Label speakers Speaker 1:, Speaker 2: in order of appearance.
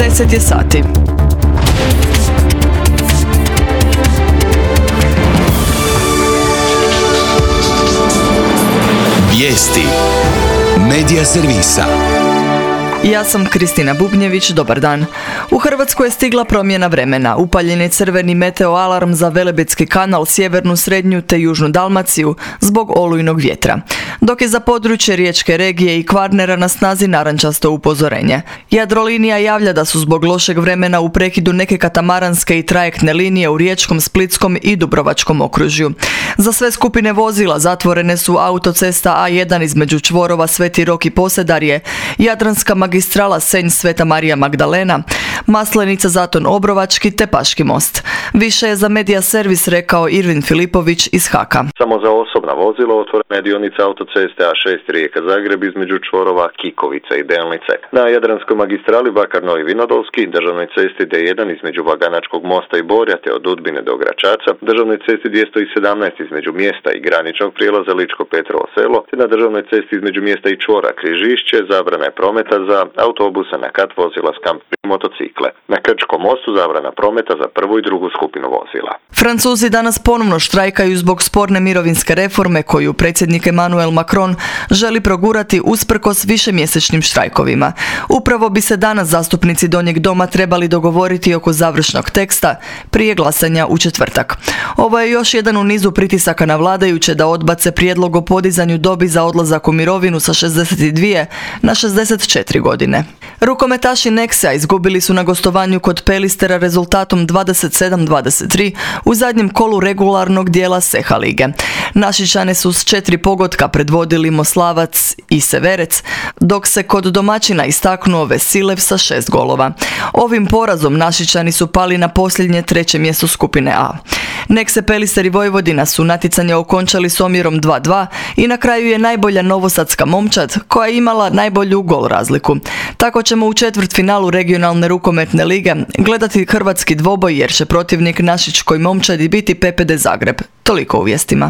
Speaker 1: 10 je sati.
Speaker 2: Vijesti Medija servisa.
Speaker 1: Ja sam Kristina Bubnjević, dobar dan. U Hrvatsku je stigla promjena vremena. Upaljen je crveni meteoalarm za Velebitski kanal, sjevernu, srednju te južnu Dalmaciju zbog olujnog vjetra. Dok je za područje Riječke regije i Kvarnera na snazi narančasto upozorenje. Jadrolinija javlja da su zbog lošeg vremena u prekidu neke katamaranske i trajektne linije u Riječkom, Splitskom i Dubrovačkom okružju. Za sve skupine vozila zatvorene su autocesta A1 između čvorova Sveti Rok i Posedarje, Jadranska magistrala Senj Sveta Marija Magdalena, Maslenica Zaton Obrovački te Paški most. Više je za Medija servis rekao Irvin Filipović iz HAK-a.
Speaker 3: Samo za osobna vozila otvorena je dionica autoceste A6 Rijeka Zagreb između čvorova Kikovice i Delnice. Na Jadranskoj magistrali Bakar Novi Vinodolski, državnoj cesti D1 između Vaganačkog mosta i Borja te od Udbine do Gračaca, državnoj cesti 217 između mjesta i graničnog prijelaza Ličko Petrovo selo, te na državnoj cesti između mjesta i čvora Križišće zabrana je prometa za autobuse na kat vozila s kamp i motocikle. Na Krčkom mostu zabrana prometa za prvu i drugu skupinu vozila.
Speaker 1: Francuzi danas ponovno štrajkaju zbog sporne mirovinske reforme koju predsjednik Emmanuel Macron želi progurati usprkos višemjesečnim štrajkovima. Upravo bi se danas zastupnici Donjeg doma trebali dogovoriti oko završnog teksta prije glasanja u četvrtak. Ovo je još jedan u nizu pritisaka na vladajuće da odbace prijedlog o podizanju dobi za odlazak u mirovinu sa 62 na 64 godine. Rukometaši Nexa izgubili su na gostovanju kod Pelistera rezultatom 27-23 u zadnjem kolu regularnog dijela Seha lige. Našičane su s 4 pogotka predvodili Moslavac i Severec, dok se kod domaćina istaknuo Vesilev sa 6 golova. Ovim porazom Našičani su pali na posljednje 3. mjesto skupine A. Nexe, Pelister i Vojvodina su natjecanje okončali s omjerom 2:2 i na kraju je najbolja novosadska momčad koja je imala najbolju gol razliku. Tako ćemo u četvrtfinalu regionalne rukometne lige gledati hrvatski dvoboj jer će protivnik Našičkoj momčadi biti PPD Zagreb. Toliko u vijestima.